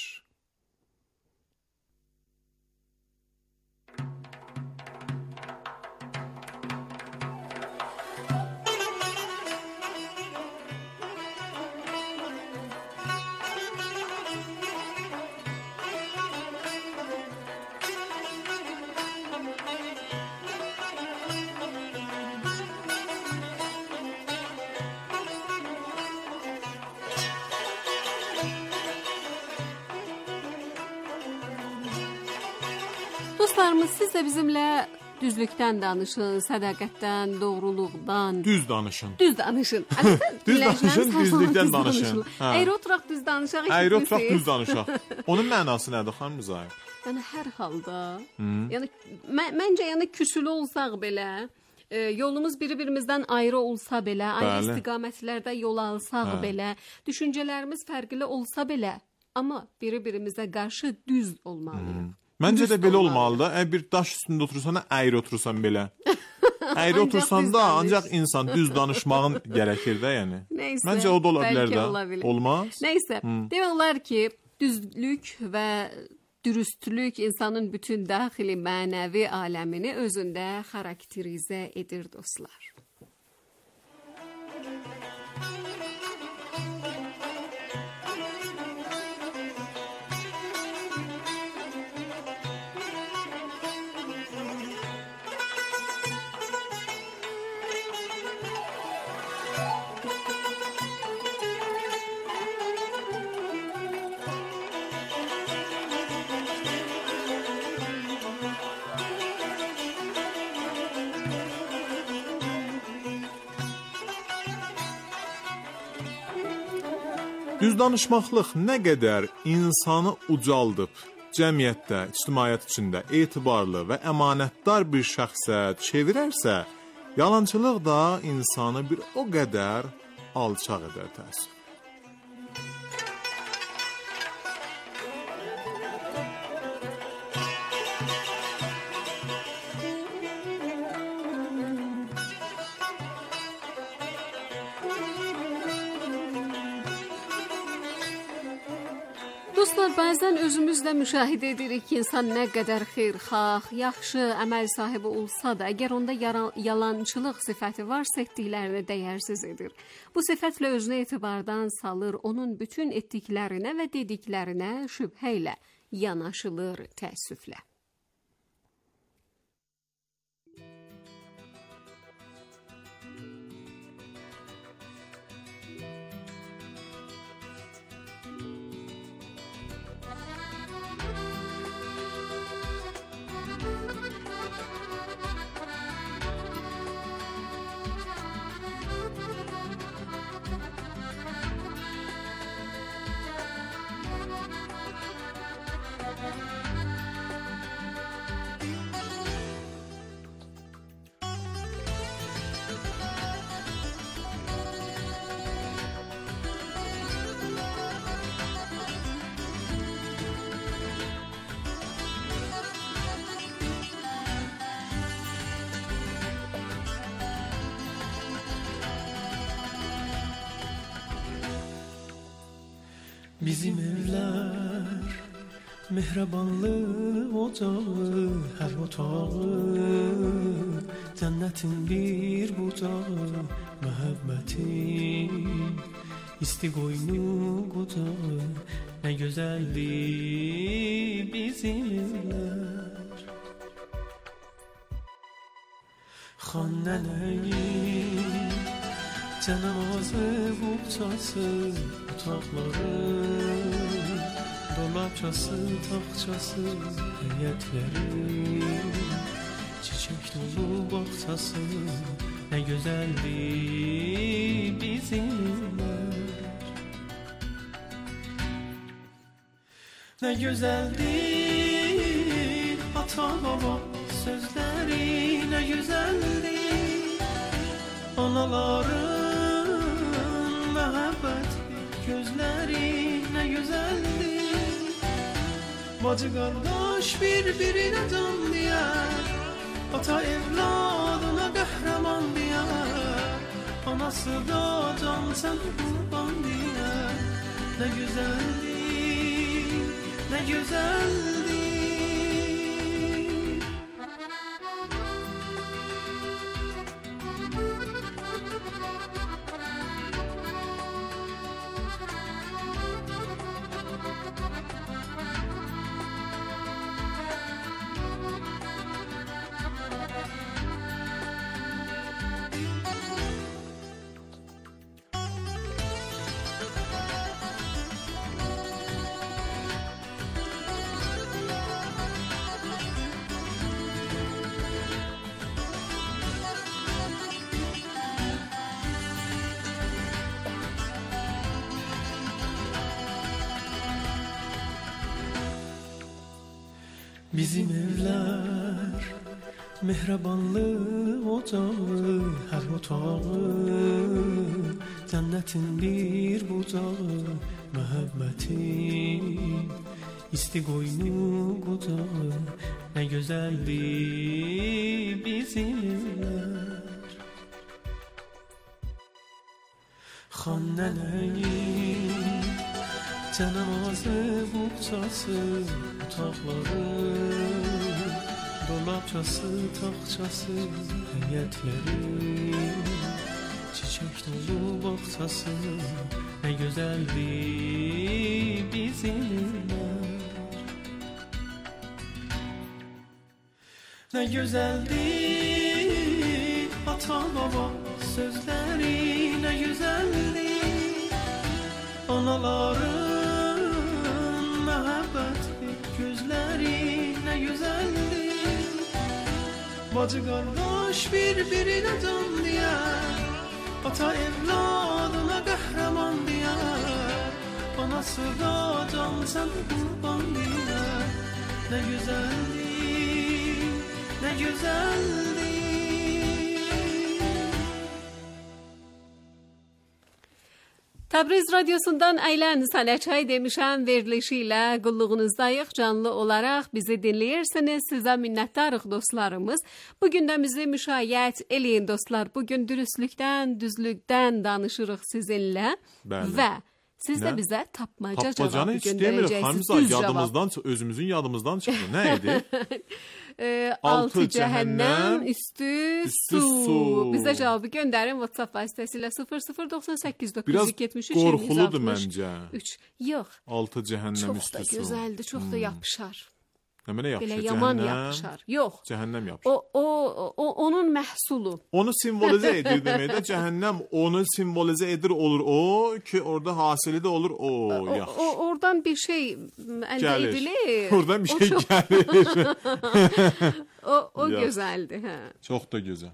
Dostlarımız, siz də bizimlə düzlükdən danışın, sədaqətdən, doğruluqdan. Düz danışın. Düz danışın. Düz danışın, düzlükdən danışın. Əyri oturaq düz danışaq. Əyri oturaq düz danışaq. Onun mənası nədir, xanım Müzahir? Yəni hər halda, yəni mən, məncə yəni küsülü olsaq belə, e, yolumuz bir-birimizdən ayrı olsa belə, ayrı istiqamətlərdə yol alsaq hə. belə, düşüncələrimiz fərqli olsa belə, amma bir-birimizə qarşı düz olmalıyıq. Hmm. Məncə də belə olmalıdır. Əgər bir daş üstündə oturursan, əyri oturursan belə. Əyri otursan da ancaq insan düz danışmağın gərəkir də, yəni. Neysə, məncə o da ola bilər də. Ola bilər. Olmaz? Neysə, hmm. demək olar ki, düzlük və dürüstlük insanın bütün daxili mənəvi aləmini özündə xarakterizə edir dostlar. Düz danışmaqlıq nə qədər insanı ucaldıb, cəmiyyətdə, ictimaiyyət içində etibarlı və əmanətdar bir şəxsə çevirərsə, yalançılıq da insanı bir o qədər alçaq edər təəssüf. Dostlar, bəzən özümüzlə müşahidə edirik ki, insan nə qədər xeyirxah, yaxşı əməl sahibi olsa da, əgər onda yalançılıq sifəti varsa, etdiklərini dəyərsiz edir. Bu sifətlə özünə etibardan salır, onun bütün etdiklərinə və dediklərinə şübhə ilə yanaşılır təəssüflə. Bizim evler mehribanlı ocağı, her otağı cennetin bir bucağı, muhabbetin isti koynu kocağı, ne güzeldi bizim evler. Xanneneyin cenazı buğçası, otaqları, dolapçası, taxçası, heyətləri, çiçək dolu bağçası, nə gözəldi bizimlər. Nə gözəldi ata baba sözləri, nə gözəldi anaların məhəbbət gözləri, nə gözəldi. Bacı qardaş bir-birinə can deyər, ata evladına qəhrəman deyər, anası da can sən qurban deyər. Nə gözəldi, nə gözəldi. Bizim evler mehribanlı ocağı, her otağı cennetin bir bucağı, muhabbetin isti koynu kocağı, ne güzeldi bizim evler. Xanneneyin cenazı buğçası, otaqları, dolapçası, taxçası, heyətləri, çiçək dolu bağçası, nə gözəldi bizimlər. Nə gözəldi ata baba sözləri, nə gözəldi anaların məhəbbət gözləri, nə gözəldi. Bacı qardaş bir-birinə can deyər, ata evladına qəhrəman deyər, nasıl da can sen kurban diye. Ne güzeldi, ne güzeldi. Təbriz radiosundan Əylən Sənə Çay demişəm verilişi ilə qulluğunuzdayıq. Canlı olaraq bizi dinləyirsiniz. Sizə minnətdarıq dostlarımız. Bugün də bizi müşayiət eləyin dostlar. Bugün dürüstlükdən, düzlükdən danışırıq sizinlə. Bəli. Və siz də Nə? bizə tapmaca Tapmacanı cavabı heç demirik. göndərəcəksiniz. Hamza Düz cavab. yadımızdan, özümüzün yadımızdan çıxdı. Nə idi? E, Altı altı cəhənnəm, cəhənnəm, üstü, üstü su. su. Bizə cavabı göndərin WhatsApp vasitəsilə sıfır sıfır doxsan səkkiz doqquz Biraz yüz yetmiş üç qorxuludur iyirmi altmış məncə. üç. Yox. Altı cəhənnəm Çox üstü da su. gözəldir, çox da yapışar. Nə mənə Belə yapışır? yaman Cəhənnəm. yapışar. Yox. Cəhənnəm yapışır. O, o, o onun məhsulu. Onu simvolizə edir deməkdə cəhənnəm onu simvolizə edir olur o ki orada hasili də olur o O, yaxşı. o oradan bir şey əldə Gəlir. edilir. Oradan bir O şey çox- gəlir. O o Yox. gözəldir, hə. Çox da gözəl.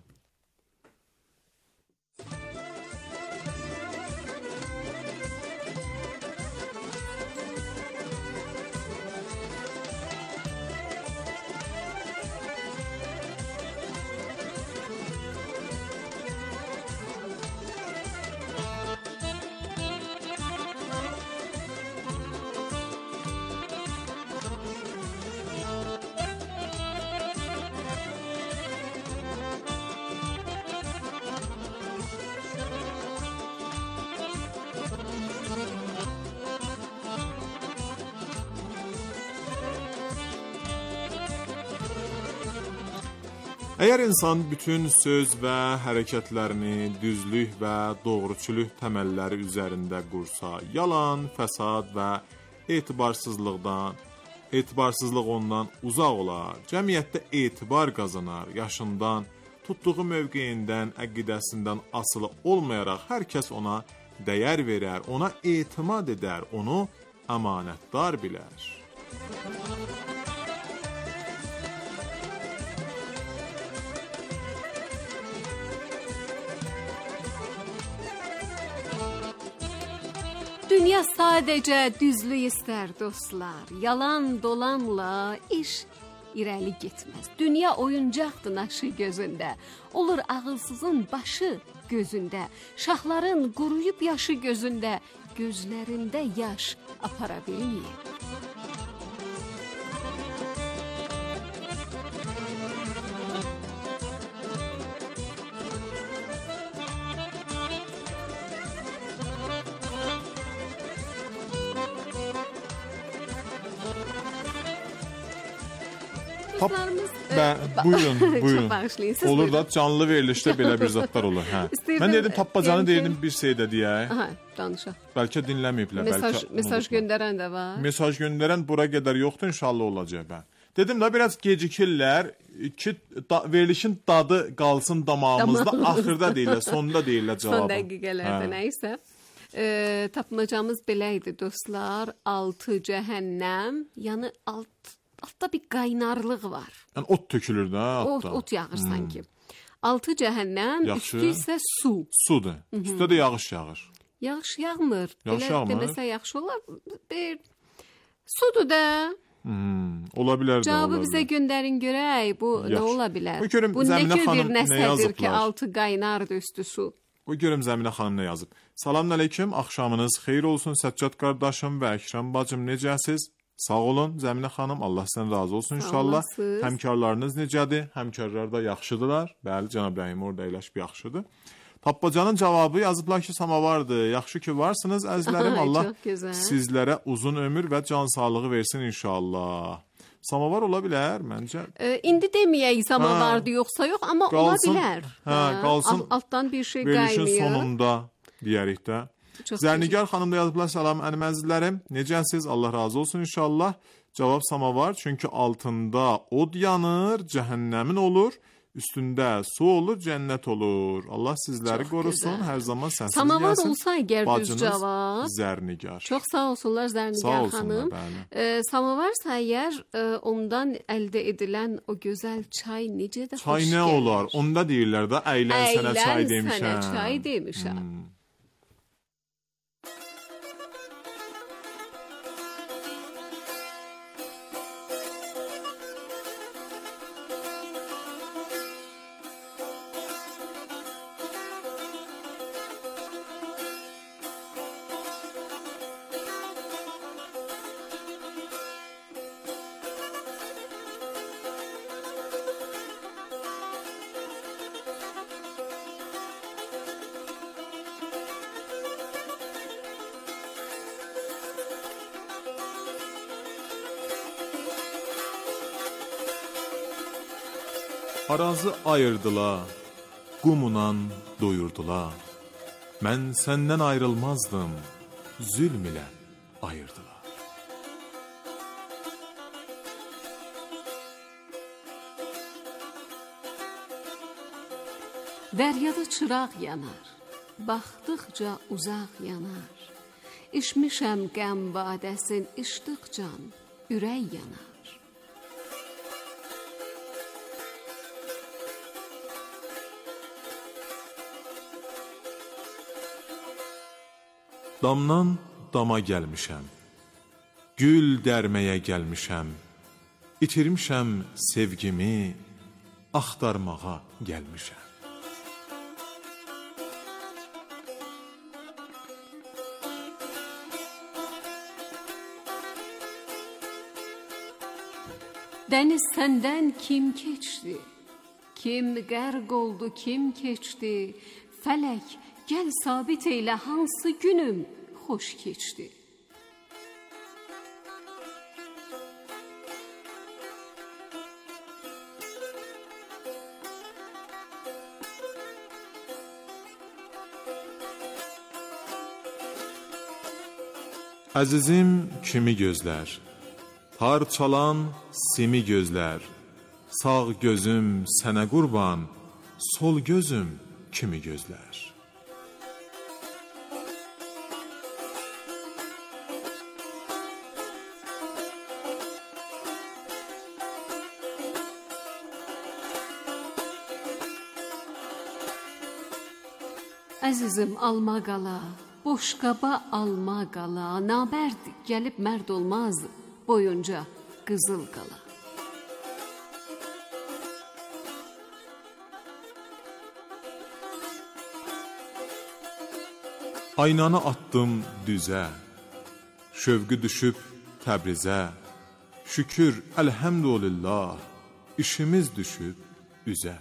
Əgər insan bütün söz və hərəkətlərini düzlük və doğruçuluk təməlləri üzərində qursa, yalan, fəsad və etibarsızlıqdan, etibarsızlıq ondan uzaq olar, cəmiyyətdə etibar qazanar, yaşından, tutduğu mövqeyindən, əqidəsindən asılı olmayaraq hər kəs ona dəyər verər, ona etimad edər, onu əmanətdar bilər. Dünya sadəcə düzlük istər dostlar. Yalan dolanla iş irəli getməz. Dünya oyuncaqdır naşı gözündə. Olur ağılsızın başı gözündə. Şahların quruyub yaşı gözündə. Gözlərində yaş apara bilmir. Dostlarımız, Bə, e, buyurun, Çox buyurun. bağışlayın, siz Olur buyurun. da canlı verilişdə belə bir zatlar olur, hə. İstəyirdim, Mən dedim tapmacanı deyim ki- deyirdim bir şey də deyək. Aha, danışaq. Bəlkə dinləməyiblər, Mesaj bəlkə. mesaj unutma. göndərən də var. Mesaj göndərən bura qədər yoxdur, inşallah olacaq bə. Dedim da biraz gecikirlər ki da, verilişin dadı qalsın damağımızda, axırda deyirlər, sonda deyirlər cavabı. Son dəqiqələrdə Hə. nəysə. E, tapmacamız belə idi dostlar. Altı cəhənnəm, yəni alt altda bir qaynarlıq var. Yəni ot tökülür də Ot, altda. ot yağır sanki. Altı cəhənnəm, Yaxşı. üstü isə su. Sudur. Üstdə də yağış yağır. Yağış yağmır. Yağış Belə yağmır? deməsə yaxşı olar. Bir sudur da. Hmm, ola bilər də. Cavabı ola bizə bilər. göndərin görək. Bu nə Yaxşı. ola bilər? Bu görüm Bu nə Zəminə ki bir xanım nə nəsədir ki, yazıblar? altı qaynardı, üstü su. Bu görüm Zəminə xanım nə yazıb. Salam aleyküm, axşamınız xeyir olsun Səccad qardaşım və Əkrəm bacım, necəsiz? Sağ olun Zəminə xanım, Allah sizdən razı olsun inşallah. olasınız. Həmkarlarınız necədir? Həmkarlar da yaxşıdırlar. Bəli, cənab Rəhim orada əyləşib yaxşıdır. Tapbacanın cavabı yazıblar ki, samavardır. Yaxşı ki varsınız əzizlərim. Ay, Allah çox gözəl. sizlərə uzun ömür və can sağlığı versin inşallah. Samavar ola bilər məncə. E, indi deməyək samavardı yoxsa yox, amma Qalsın. ola bilər. Hə, qalsın. Alt- Altdan bir şey Verilişin qaymıyor. sonunda deyərik də. Çox Zərnigar xanım da yazıblar, salam ənim əzizlərim. Necəsiz? Allah razı olsun inşallah. Cavab samavar, çünki altında od yanır, cəhənnəmin olur, üstündə su olur, cənnət olur. Allah sizləri Çox qorusun, gözəl. hər zaman səsiniz Samavar gəlsin. olsa əgər düz Bacınız cavab. Zərnigar. Çox sağ olsunlar Sağ Zərnigar olsunlar, xanım. bəli. E, samavarsa əgər e, ondan əldə edilən o gözəl çay necə də xoş Çay nə gəlir. olar? Onda deyirlər də, əylən sənə çay Əylən demişəm. sənə çay demişəm. Hmm. Arazı ayırdılar, qumunan doyurdular. Mən səndən ayrılmazdım, zülm ilə ayırdılar. Dəryada çıraq yanar, baxdıqca uzaq yanar. İçmişəm qəm badəsin, içdıqcan ürək yanar. Damdan dama gəlmişəm, gül dərməyə gəlmişəm, itirmişəm sevgimi, axtarmağa gəlmişəm. Dəniz səndən kim keçdi? Kim qərq oldu, kim keçdi? Fələk, gəl sabit eylə hansı günüm xoş keçdi? Əzizim kimi gözlər, parçalan simi gözlər. Sağ gözüm sənə qurban, sol gözüm kimi gözlər. Əzizim alma qala, boş qaba alma qala, namərd gəlib mərd olmaz, boyunca qızıl qala. Aynanı attım düzə, şövqü düşüb Təbrizə. Şükür, əlhəmdülillah, işimiz düşüb üzə.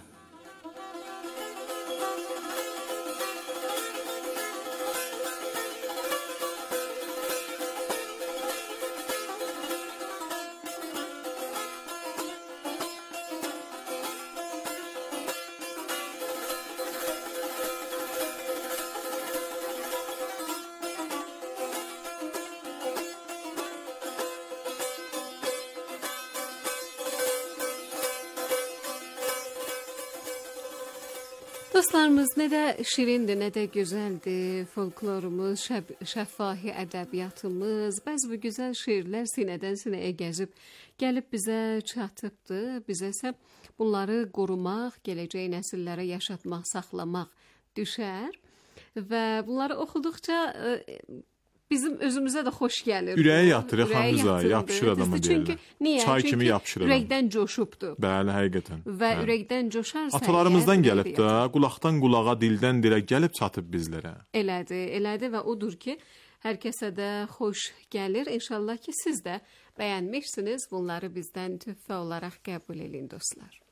Dostlarımız nə də şirindir, nə də gözəldir folklorumuz, şəb şəffahi ədəbiyyatımız. Bəzi bu gözəl şeirlər sinədən sinəyə gəzib gəlib bizə çatıbdır. Bizə isə bunları qorumaq, gələcək nəsillərə yaşatmaq, saxlamaq düşər və bunları oxuduqca bizim özümüzə də xoş gəlir. Ürəyə yatırır, xanıza, yapışır adamı deyirlər. Niyə? Çay kimi yapışır adam. Ürəkdən coşubdur. Bəli, həqiqətən. Və hə. Ürəkdən coşarsa... Atalarımızdan gəlib də, qulaqdan qulağa, dildən dilə gəlib çatıb bizlərə. Elədir, elədir və odur ki, hər kəsə də xoş gəlir. İnşallah ki, siz də bəyənmişsiniz. Bunları bizdən töhfə olaraq qəbul edin, dostlar.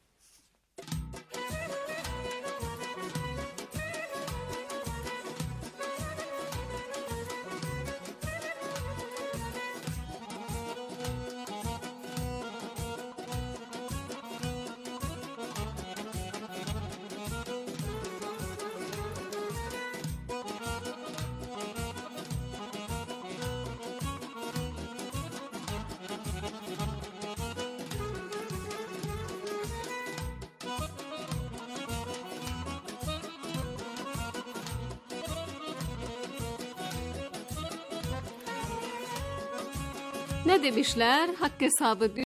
Ne demişler? Hak hesabı